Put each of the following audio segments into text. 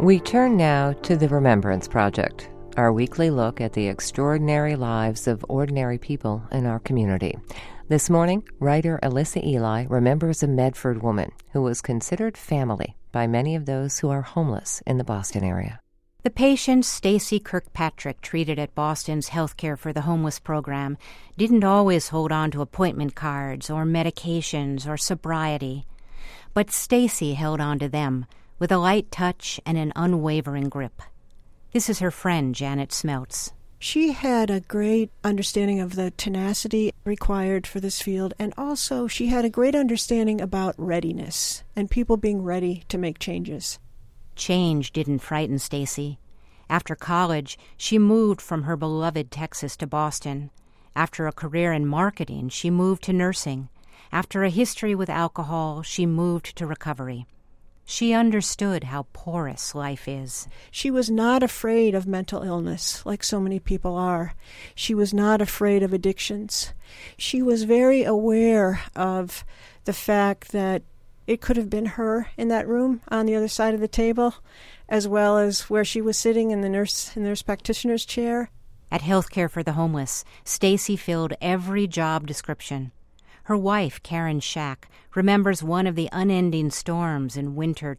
We turn now to the Remembrance Project, our weekly look at the extraordinary lives of ordinary people in our community. This morning, writer Alyssa Ely remembers a Medford woman who was considered family by many of those who are homeless in the Boston area. The patient Stacy Kirkpatrick treated at Boston's Healthcare for the Homeless program didn't always hold on to appointment cards or medications or sobriety. But Stacy held on to them with a light touch and an unwavering grip. This is her friend, Janet Smeltz. She had a great understanding of the tenacity required for this field, and also she had a great understanding about readiness and people being ready to make changes. Change didn't frighten Stacy. After college, she moved from her beloved Texas to Boston. After a career in marketing, she moved to nursing. After a history with alcohol, she moved to recovery. She understood how porous life is. She was not afraid of mental illness, like so many people are. She was not afraid of addictions. She was very aware of the fact that it could have been her in that room on the other side of the table, as well as where she was sitting in the nurse practitioner's chair. At Healthcare for the Homeless, Stacy filled every job description. Her wife, Karen Shack, remembers one of the unending storms in winter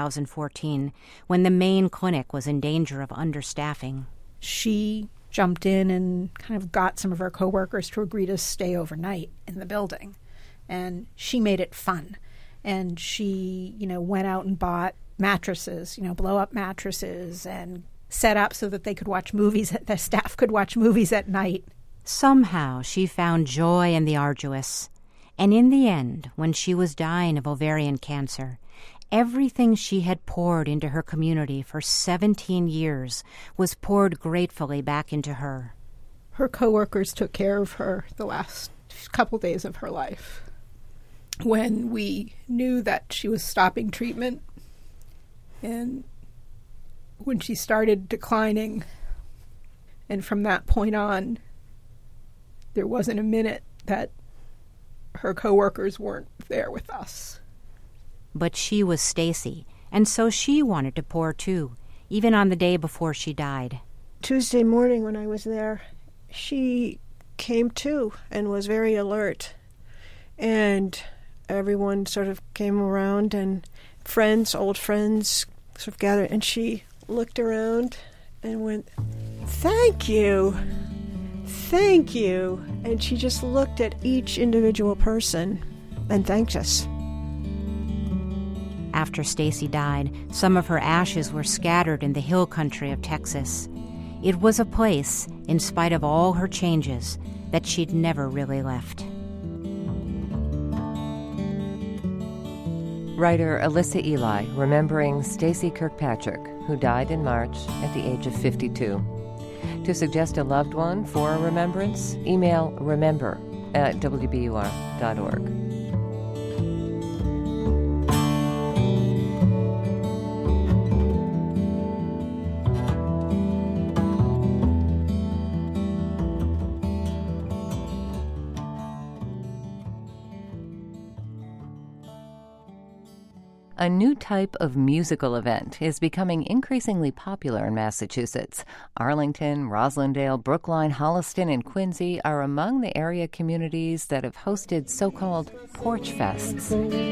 2014 when the main clinic was in danger of understaffing. She jumped in and kind of got some of her coworkers to agree to stay overnight in the building. And she made it fun. And she, went out and bought mattresses, blow-up mattresses, and set up so that they could watch movies, the staff could watch movies at night. Somehow she found joy in the arduous. And in the end, when she was dying of ovarian cancer, everything she had poured into her community for 17 years was poured gratefully back into her. Her coworkers took care of her the last couple days of her life. When we knew that she was stopping treatment and when she started declining, and from that point on, there wasn't a minute that her coworkers weren't there with us. But she was Stacy, and so she wanted to pour too, even on the day before she died. Tuesday morning when I was there, she came to and was very alert. And everyone sort of came around, and old friends sort of gathered, and she looked around and went, "Thank you. Thank you." And she just looked at each individual person and thanked us. After Stacy died, some of her ashes were scattered in the hill country of Texas. It was a place, in spite of all her changes, that she'd never really left. Writer Alyssa Ely remembering Stacy Kirkpatrick, who died in March at the age of 52. To suggest a loved one for a remembrance, email remember@wbur.org. A new type of musical event is becoming increasingly popular in Massachusetts. Arlington, Roslindale, Brookline, Holliston, and Quincy are among the area communities that have hosted so-called porch fests.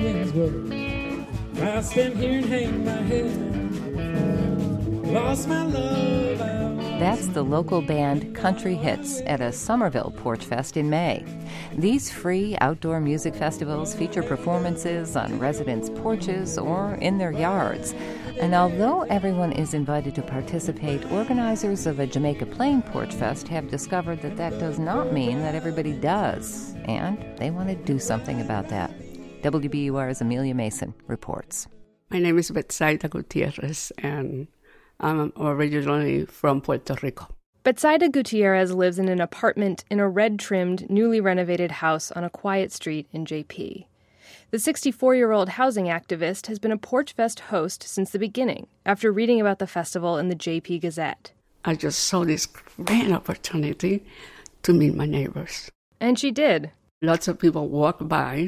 I stand here and hang my head. Lost my love out. That's the local band Country Hits at a Somerville Porch Fest in May. These free outdoor music festivals feature performances on residents' porches or in their yards. And although everyone is invited to participate, organizers of a Jamaica Plain Porch Fest have discovered that that does not mean that everybody does. And they want to do something about that. WBUR's Amelia Mason reports. My name is Betsaida Gutierrez, and I'm originally from Puerto Rico. Betsaida Gutierrez lives in an apartment in a red-trimmed, newly renovated house on a quiet street in JP. The 64-year-old housing activist has been a Porch Fest host since the beginning, after reading about the festival in the JP Gazette. I just saw this great opportunity to meet my neighbors. And she did. Lots of people walk by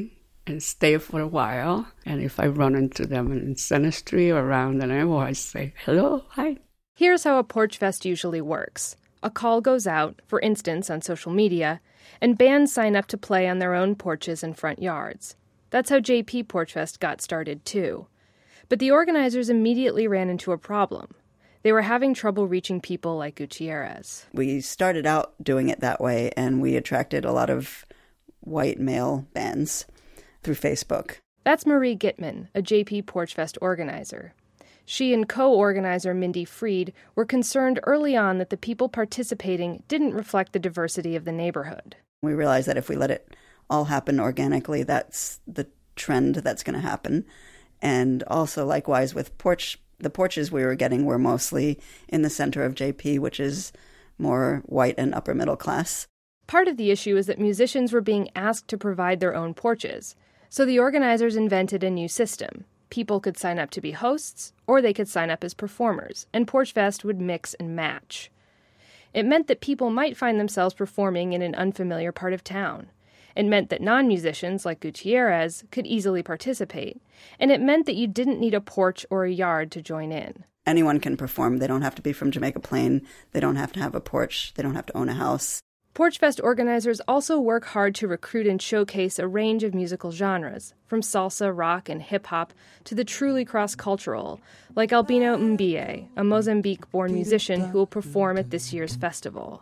and stay for a while. And if I run into them in Center Street or around the neighborhood, I say, hello, hi. Here's how a Porch Fest usually works. A call goes out, for instance, on social media, and bands sign up to play on their own porches and front yards. That's how JP Porch Fest got started, too. But the organizers immediately ran into a problem. They were having trouble reaching people like Gutierrez. We started out doing it that way, and we attracted a lot of white male bands through Facebook. That's Marie Gitman, a JP Porch Fest organizer. She and co-organizer Mindy Freed were concerned early on that the people participating didn't reflect the diversity of the neighborhood. We realized that if we let it all happen organically, that's the trend that's going to happen. And also, likewise, with the porches we were getting were mostly in the center of JP, which is more white and upper middle class. Part of the issue is that musicians were being asked to provide their own porches. So the organizers invented a new system. People could sign up to be hosts, or they could sign up as performers, and Porch Fest would mix and match. It meant that people might find themselves performing in an unfamiliar part of town. It meant that non-musicians like Gutierrez could easily participate, and it meant that you didn't need a porch or a yard to join in. Anyone can perform. They don't have to be from Jamaica Plain. They don't have to have a porch. They don't have to own a house. Porch Fest organizers also work hard to recruit and showcase a range of musical genres, from salsa, rock, and hip-hop to the truly cross-cultural, like Albino Mbie, a Mozambique-born musician who will perform at this year's festival.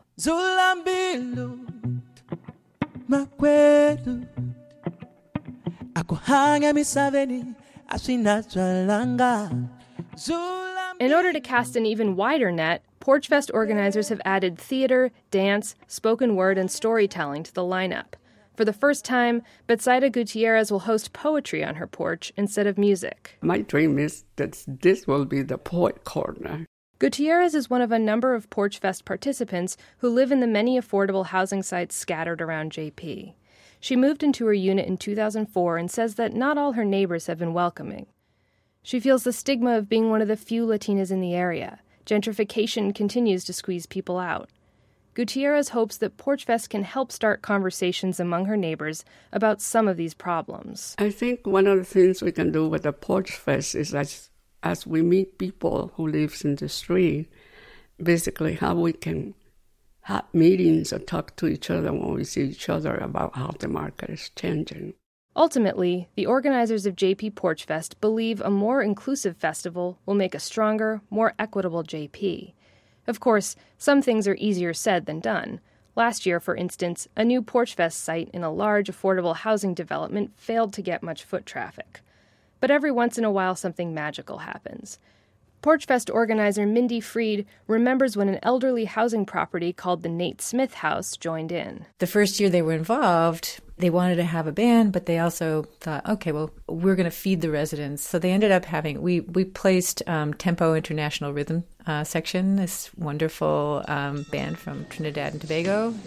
In order to cast an even wider net, Porch Fest organizers have added theater, dance, spoken word, and storytelling to the lineup. For the first time, Betsaida Gutierrez will host poetry on her porch instead of music. My dream is that this will be the poet corner. Gutierrez is one of a number of Porch Fest participants who live in the many affordable housing sites scattered around JP. She moved into her unit in 2004 and says that not all her neighbors have been welcoming. She feels the stigma of being one of the few Latinas in the area. Gentrification continues to squeeze people out. Gutierrez hopes that Porch Fest can help start conversations among her neighbors about some of these problems. I think one of the things we can do with the Porch Fest is as we meet people who live in the street, basically how we can have meetings or talk to each other when we see each other about how the market is changing. Ultimately, the organizers of JP Porch Fest believe a more inclusive festival will make a stronger, more equitable JP. Of course, some things are easier said than done. Last year, for instance, a new Porch Fest site in a large, affordable housing development failed to get much foot traffic. But every once in a while, something magical happens. Porch Fest organizer Mindy Freed remembers when an elderly housing property called the Nate Smith House joined in. The first year they were involved, they wanted to have a band, but they also thought, okay, well, we're going to feed the residents. So they ended up having, we placed Tempo International Rhythm Section, this wonderful band from Trinidad and Tobago.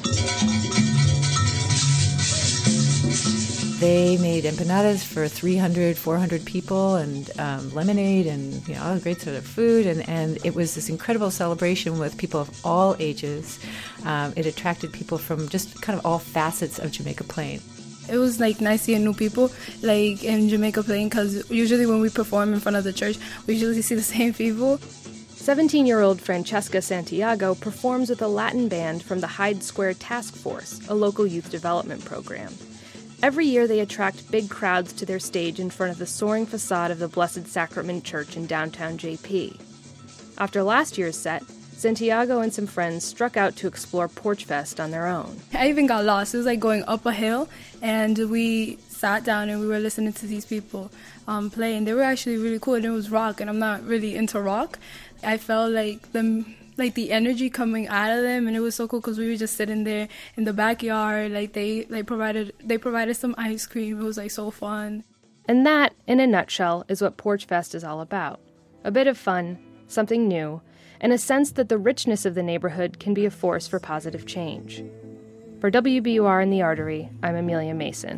They made empanadas for 300, 400 people and lemonade and all great sort of food. And it was this incredible celebration with people of all ages. It attracted people from just kind of all facets of Jamaica Plain. It was nice seeing new people in Jamaica Plain, because usually when we perform in front of the church, we usually see the same people. 17-year-old Francesca Santiago performs with a Latin band from the Hyde Square Task Force, a local youth development program. Every year they attract big crowds to their stage in front of the soaring facade of the Blessed Sacrament Church in downtown JP. After last year's set, Santiago and some friends struck out to explore Porch Fest on their own. I even got lost. It was like going up a hill, and we sat down and we were listening to these people play, and they were actually really cool, and it was rock, and I'm not really into rock. I felt like the energy coming out of them, and it was so cool because we were just sitting there in the backyard. They provided some ice cream. It was so fun. And that, in a nutshell, is what Porch Fest is all about. A bit of fun, something new, and a sense that the richness of the neighborhood can be a force for positive change. For WBUR in the Artery, I'm Amelia Mason.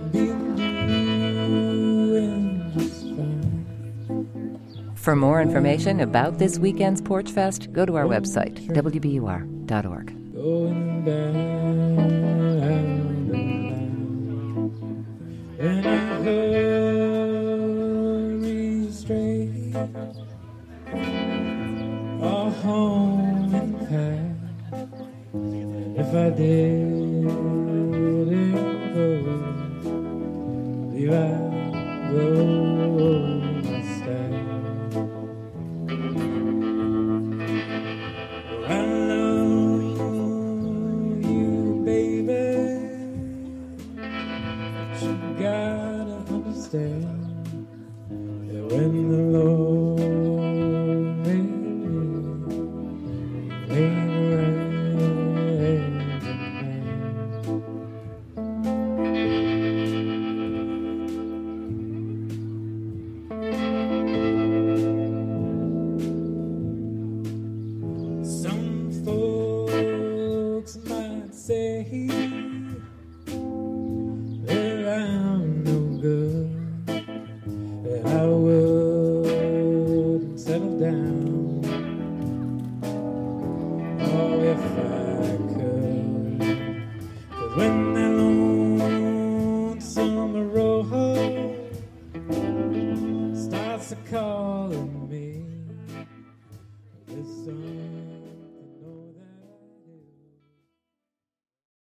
For more information about this weekend's Porch Fest, go to our website, wbur.org. and I hurry straight home and pack. If I didn't go, leave out road stay. I love you, baby, but you gotta understand that when the Lord